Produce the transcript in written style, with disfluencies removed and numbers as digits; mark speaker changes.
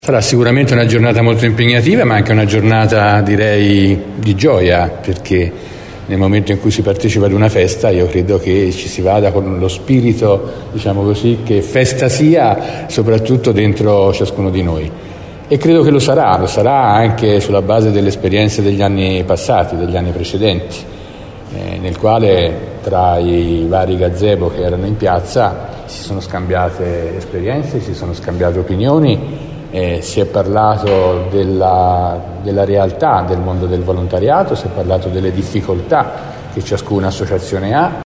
Speaker 1: Sarà sicuramente una giornata molto impegnativa, ma anche una giornata, direi, di gioia, perché nel momento in cui si partecipa ad una festa io credo che ci si vada con lo spirito, diciamo così, che festa sia, soprattutto dentro ciascuno di noi. E credo che lo sarà anche sulla base delle esperienze degli anni passati, degli anni precedenti, nel quale tra i vari gazebo che erano in piazza si sono scambiate esperienze, si sono scambiate opinioni. Si è parlato della realtà del mondo del volontariato, si è parlato delle difficoltà che ciascuna associazione ha.